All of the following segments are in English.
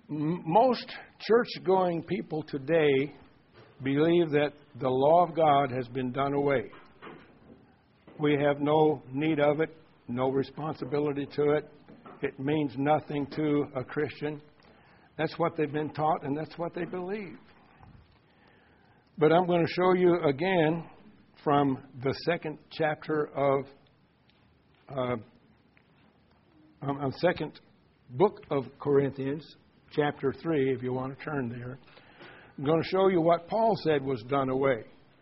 Most church-going people today believe that the law of God has been done away. We have no need of it, no responsibility to it. It means nothing to a Christian. That's what they've been taught, and that's what they believe. But I'm going to show you again from the second chapter of, second book of Corinthians, chapter 3, if you want to turn there. I'm going to show you what Paul said was done away.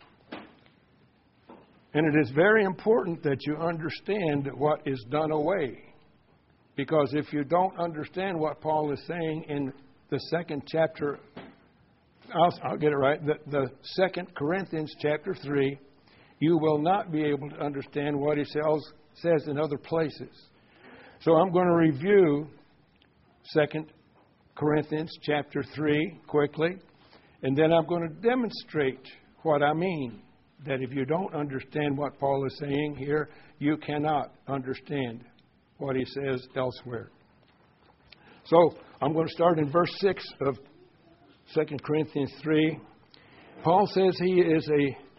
And it is very important that you understand what is done away. Because if you don't understand what Paul is saying in the second chapter, I'll get it right, the 2 Corinthians chapter 3, you will not be able to understand what he says in other places. So I'm going to review 2 Corinthians chapter 3 quickly, and then I'm going to demonstrate what I mean. That if you don't understand what Paul is saying here, you cannot understand what he says elsewhere. So I'm going to start in verse 6 of 2 Corinthians 3. Paul says he is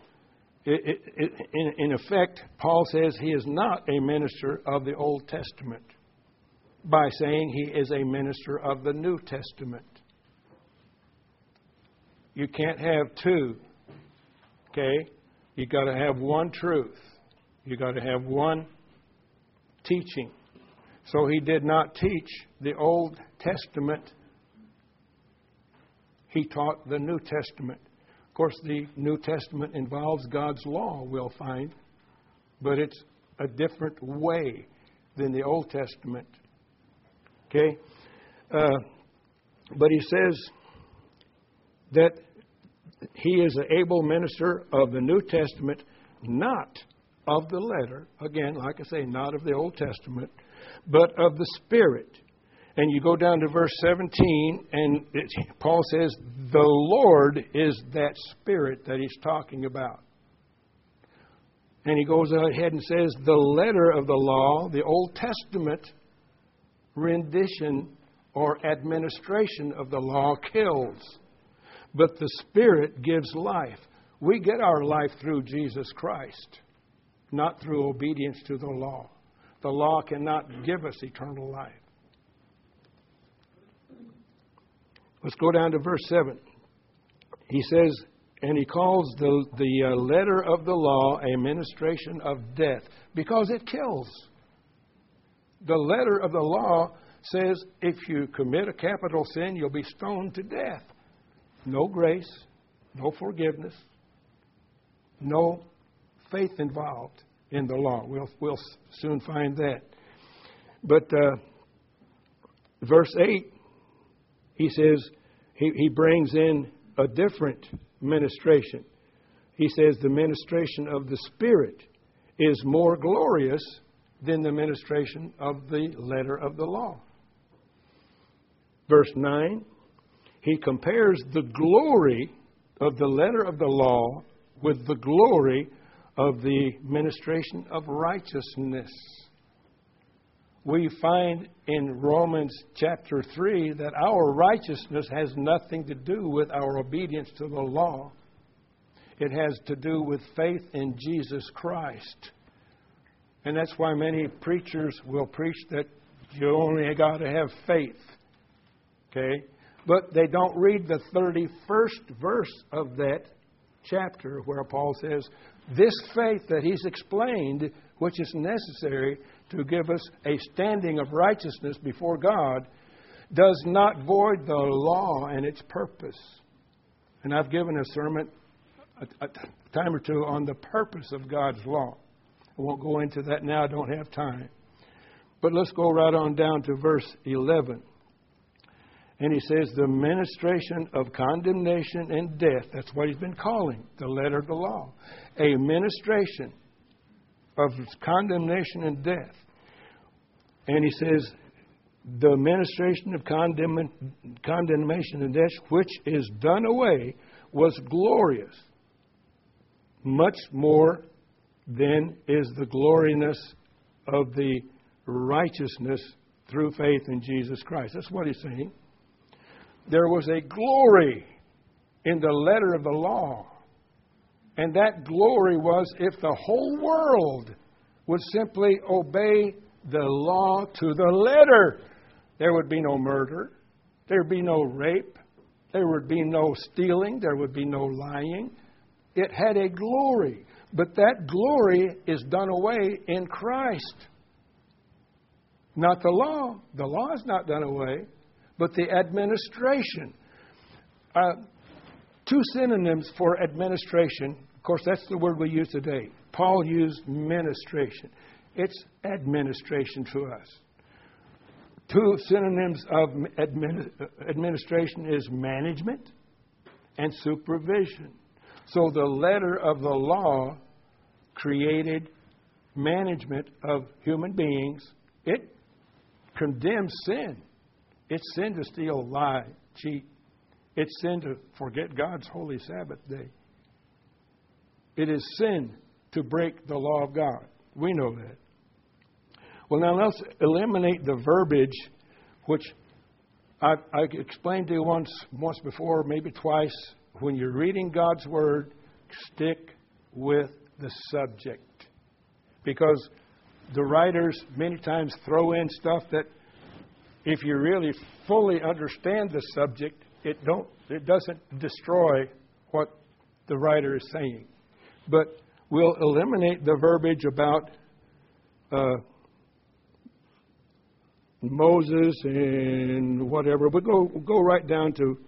in effect, Paul says he is not a minister of the Old Testament by saying he is a minister of the New Testament. You can't have two, okay? You got to have one truth. You got to have one teaching. So he did not teach the Old Testament. He taught the New Testament. Of course, the New Testament involves God's law, we'll find, but it's a different way than the Old Testament. Okay? But he says that he is an able minister of the New Testament, not of the letter. Again, like I say, not of the Old Testament, but of the Spirit. And you go down to verse 17, and Paul says, the Lord is that Spirit that he's talking about. And he goes ahead and says, the letter of the law, the Old Testament rendition or administration of the law kills. But the Spirit gives life. We get our life through Jesus Christ, not through obedience to the law. The law cannot give us eternal life. Let's go down to verse 7. He says, and he calls the letter of the law a ministration of death because it kills. The letter of the law says if you commit a capital sin, you'll be stoned to death. No grace, no forgiveness, no faith involved in the law. We'll soon find that. But verse 8, he says, he brings in a different ministration. He says the ministration of the Spirit is more glorious than the ministration of the letter of the law. Verse 9, he compares the glory of the letter of the law with the glory of the ministration of righteousness. We find in Romans chapter 3 that our righteousness has nothing to do with our obedience to the law. It has to do with faith in Jesus Christ. And that's why many preachers will preach that you only got to have faith. Okay? But they don't read the 31st verse of that chapter where Paul says, this faith that he's explained, which is necessary to give us a standing of righteousness before God, does not void the law and its purpose. And I've given a sermon a time or two on the purpose of God's law. I won't go into that now, I don't have time. But let's go right on down to verse 11. And he says, the ministration of condemnation and death. That's what he's been calling the letter of the law. A ministration of condemnation and death. And he says, the ministration of condemnation and death, which is done away, was glorious. Much more than is the gloriness of the righteousness through faith in Jesus Christ. That's what he's saying. there was a glory in the letter of the law. And that glory was if the whole world would simply obey the law to the letter. There would be no murder. There would be no rape. There would be no stealing. There would be no lying. It had a glory. But that glory is done away in Christ. Not the law. The law is not done away. But the administration. Two synonyms for administration. Of course, that's the word we use today. Paul used ministration. It's administration to us. Two synonyms of administration is management and supervision. So the letter of the law created management of human beings. It condemns sin. It's sin to steal, lie, cheat. It's sin to forget God's holy Sabbath day. It is sin to break the law of God. We know that. Well, now let's eliminate the verbiage, which I explained to you once before, maybe twice. When you're reading God's Word, stick with the subject. Because the writers many times throw in stuff that if you really fully understand the subject, it doesn't destroy what the writer is saying. But we'll eliminate the verbiage about Moses and whatever. We'll go right down to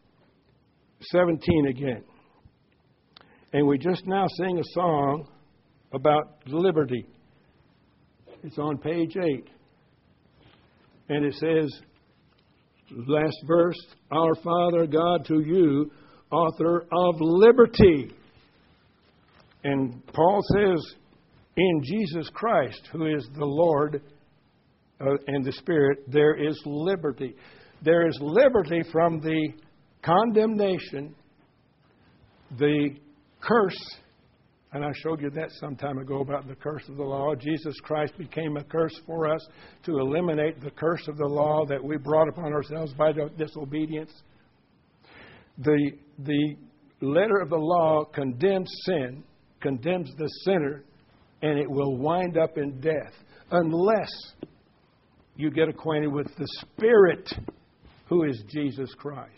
17 again. And we just now sang a song about liberty. It's on page 8. And it says, last verse, Our Father God, to you, author of liberty. And Paul says, in Jesus Christ, who is the Lord and the Spirit, there is liberty. There is liberty from the condemnation, the curse, and I showed you that some time ago about the curse of the law. Jesus Christ became a curse for us to eliminate the curse of the law that we brought upon ourselves by disobedience. The letter of the law condemns sin, condemns the sinner, and it will wind up in death unless you get acquainted with the Spirit, who is Jesus Christ.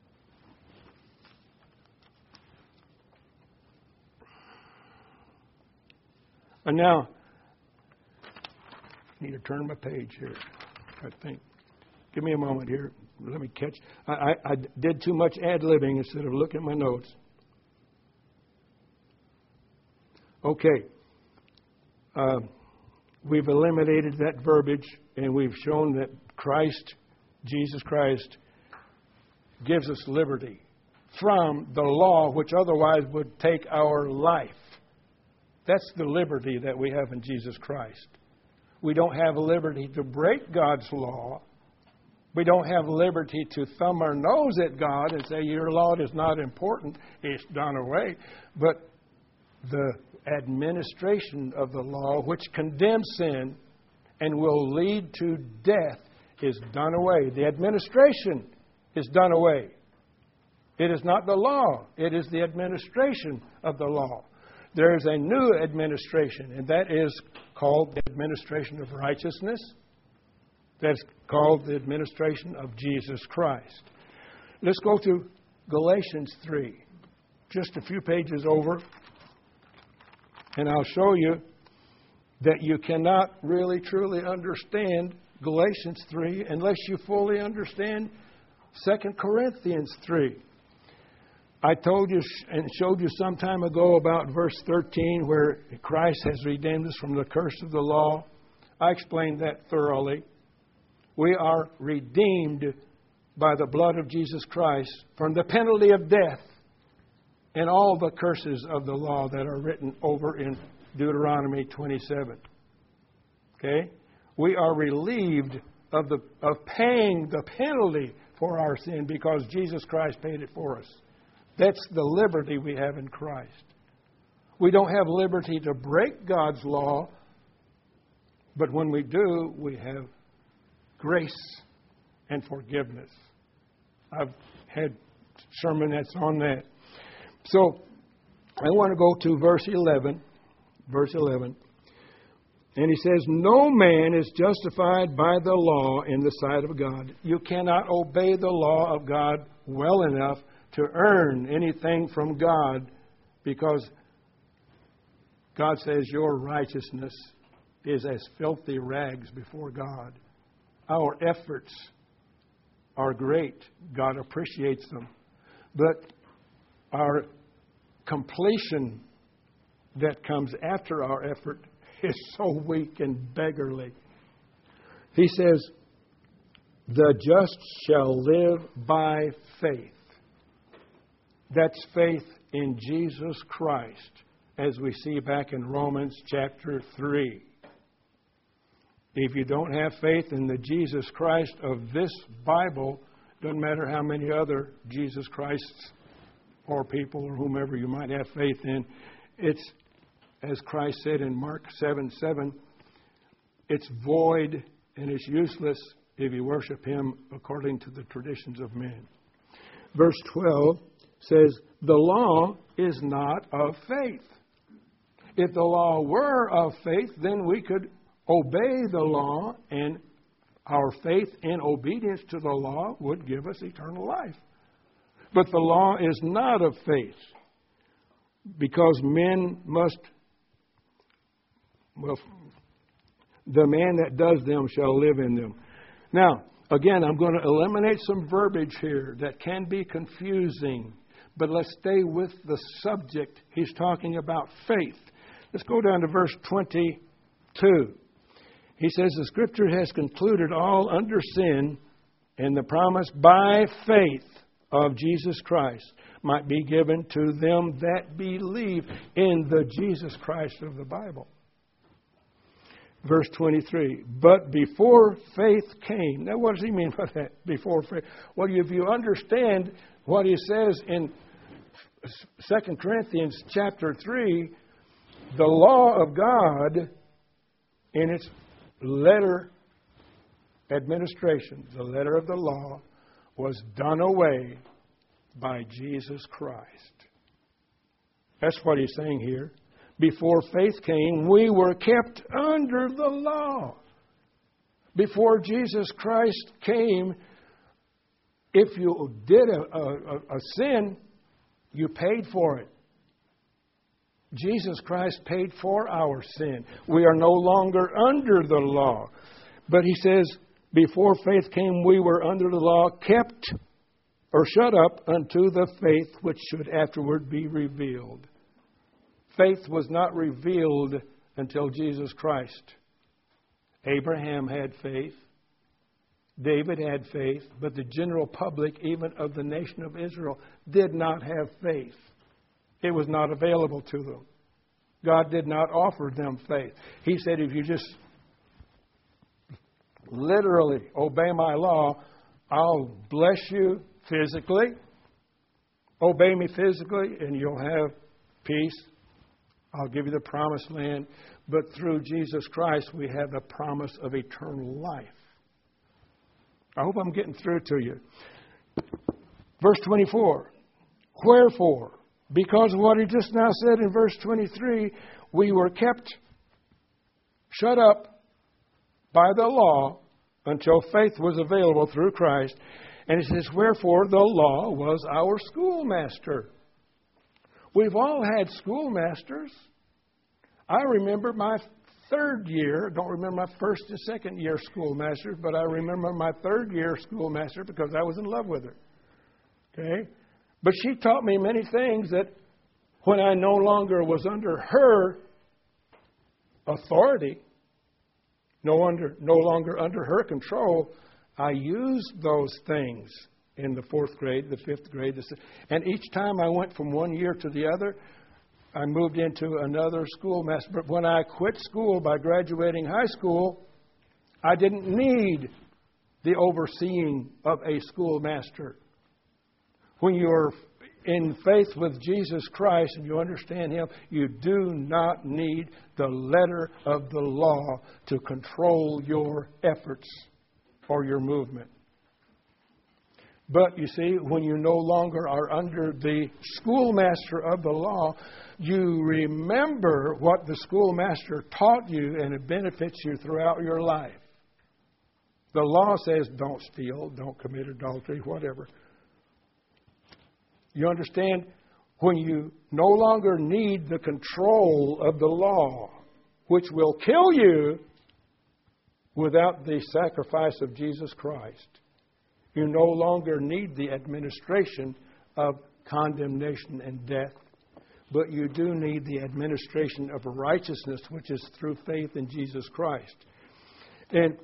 And now, I need to turn my page here, I think. Give me a moment here. Let me catch. I did too much ad-libbing instead of looking at my notes. Okay. We've eliminated that verbiage, and we've shown that Christ, Jesus Christ, gives us liberty from the law, which otherwise would take our life. That's the liberty that we have in Jesus Christ. We don't have liberty to break God's law. We don't have liberty to thumb our nose at God and say, your law is not important. It's done away. But the administration of the law, which condemns sin and will lead to death, is done away. The administration is done away. It is not the law. It is the administration of the law. There is a new administration, and that is called the administration of righteousness. That's called the administration of Jesus Christ. Let's go to Galatians 3, just a few pages over, and I'll show you that you cannot really truly understand Galatians 3 unless you fully understand 2 Corinthians 3. I told you and showed you some time ago about verse 13 where Christ has redeemed us from the curse of the law. I explained that thoroughly. We are redeemed by the blood of Jesus Christ from the penalty of death and all the curses of the law that are written over in Deuteronomy 27. Okay? We are relieved of paying the penalty for our sin because Jesus Christ paid it for us. That's the liberty we have in Christ. We don't have liberty to break God's law, but when we do, we have grace and forgiveness. I've had sermon that's on that. So I want to go to verse 11. Verse 11. And he says, no man is justified by the law in the sight of God. You cannot obey the law of God well enough to earn anything from God, because God says your righteousness is as filthy rags before God. Our efforts are great. God appreciates them. But our completion that comes after our effort is so weak and beggarly. He says, the just shall live by faith. That's faith in Jesus Christ, as we see back in Romans chapter 3. If you don't have faith in the Jesus Christ of this Bible, doesn't matter how many other Jesus Christs or people or whomever you might have faith in, it's, as Christ said in Mark 7:7, it's void and it's useless if you worship Him according to the traditions of men. Verse 12 says, the law is not of faith. If the law were of faith, then we could obey the law, and our faith in obedience to the law would give us eternal life. But the law is not of faith, because men must, the man that does them shall live in them. Now, again, I'm going to eliminate some verbiage here that can be confusing, but let's stay with the subject. He's talking about faith. Let's go down to verse 22. He says, the Scripture has concluded all under sin, and the promise by faith of Jesus Christ might be given to them that believe in the Jesus Christ of the Bible. Verse 23, but before faith came. Now, what does he mean by that, before faith? Well, if you understand what he says in 2 Corinthians chapter 3, the law of God in its letter administration, the letter of the law, was done away by Jesus Christ. That's what he's saying here. Before faith came, we were kept under the law. Before Jesus Christ came, if you did a sin, you paid for it. Jesus Christ paid for our sin. We are no longer under the law. But he says, before faith came, we were under the law, kept or shut up unto the faith which should afterward be revealed. Faith was not revealed until Jesus Christ. Abraham had faith. David had faith. But the general public, even of the nation of Israel, did not have faith. It was not available to them. God did not offer them faith. He said, if you just literally obey my law, I'll bless you physically. Obey me physically, and you'll have peace. I'll give you the promised land. But through Jesus Christ, we have the promise of eternal life. I hope I'm getting through to you. Verse 24. Wherefore, because of what he just now said in verse 23, we were kept shut up by the law until faith was available through Christ. And he says, wherefore the law was our schoolmaster. We've all had schoolmasters. I remember my third year, don't remember my first and second year schoolmaster, but I remember my third year schoolmaster because I was in love with her. Okay? But she taught me many things that when I no longer was under her authority, no longer under her control, I used those things in the fourth grade, the fifth grade. And each time I went from one year to the other, I moved into another schoolmaster. But when I quit school by graduating high school, I didn't need the overseeing of a schoolmaster. When you are in faith with Jesus Christ and you understand Him, you do not need the letter of the law to control your efforts or your movement. But you see, when you no longer are under the schoolmaster of the law, you remember what the schoolmaster taught you, and it benefits you throughout your life. The law says don't steal, don't commit adultery, whatever. You understand? When you no longer need the control of the law, which will kill you without the sacrifice of Jesus Christ, you no longer need the administration of condemnation and death, but you do need the administration of righteousness, which is through faith in Jesus Christ. And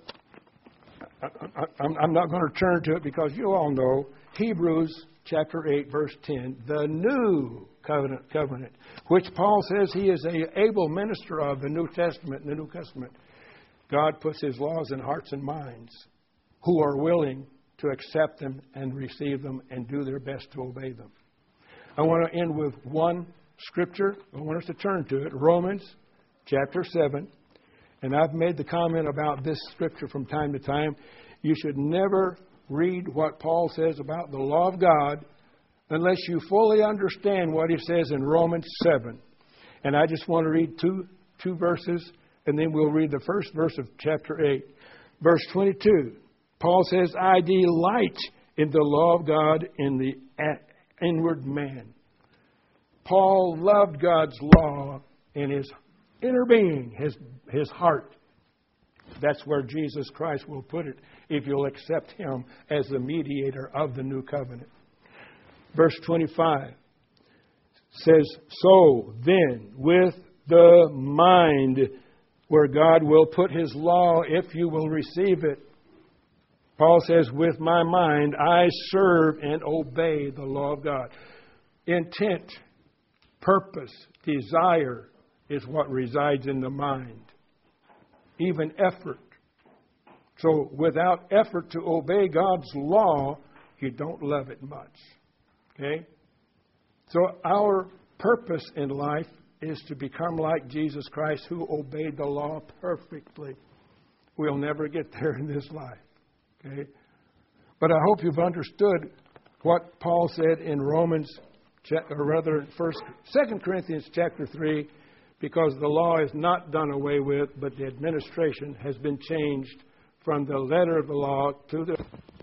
I'm not going to turn to it because you all know Hebrews chapter 8, verse 10, the new covenant, which Paul says he is an able minister of the New Testament. In the New Testament, God puts His laws in hearts and minds who are willing to accept them and receive them and do their best to obey them. I want to end with one scripture. I want us to turn to it, Romans chapter 7. And I've made the comment about this scripture from time to time. You should never read what Paul says about the law of God unless you fully understand what he says in Romans 7. And I just want to read two verses, and then we'll read the first verse of chapter 8. Verse 22, Paul says, I delight in the law of God in the inward man. Paul loved God's law in his inner being, his heart. That's where Jesus Christ will put it if you'll accept Him as the mediator of the new covenant. Verse 25 says, so then with the mind where God will put His law if you will receive it. Paul says, with my mind I serve and obey the law of God. Intent, purpose, desire is what resides in the mind. Even effort. So without effort to obey God's law, you don't love it much. Okay? So our purpose in life is to become like Jesus Christ, who obeyed the law perfectly. We'll never get there in this life. Okay? But I hope you've understood what Paul said in Romans, or rather 2 Corinthians chapter 3, because the law is not done away with, but the administration has been changed from the letter of the law to the